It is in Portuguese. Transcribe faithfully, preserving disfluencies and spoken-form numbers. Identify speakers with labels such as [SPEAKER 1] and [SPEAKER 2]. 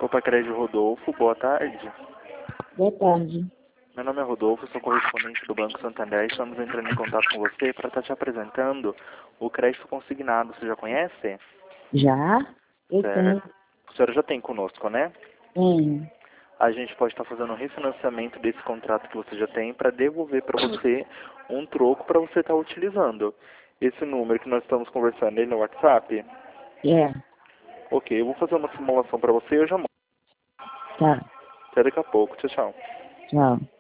[SPEAKER 1] Opa, Crédito Rodolfo, boa tarde.
[SPEAKER 2] Boa tarde.
[SPEAKER 1] Meu nome é Rodolfo, sou correspondente do Banco Santander. Estamos entrando em contato com você para estar te apresentando o crédito consignado. Você já conhece?
[SPEAKER 2] Já? Eu tenho.
[SPEAKER 1] Certo. A senhora já tem conosco, né?
[SPEAKER 2] Tenho.
[SPEAKER 1] A gente pode estar fazendo um refinanciamento desse contrato que você já tem para devolver para você um troco para você estar utilizando. Esse número que nós estamos conversando aí no WhatsApp?
[SPEAKER 2] É.
[SPEAKER 1] Ok, eu vou fazer uma simulação para você e eu já mostro.
[SPEAKER 2] Tá.
[SPEAKER 1] Até daqui a pouco. Tchau, tchau.
[SPEAKER 2] Tchau.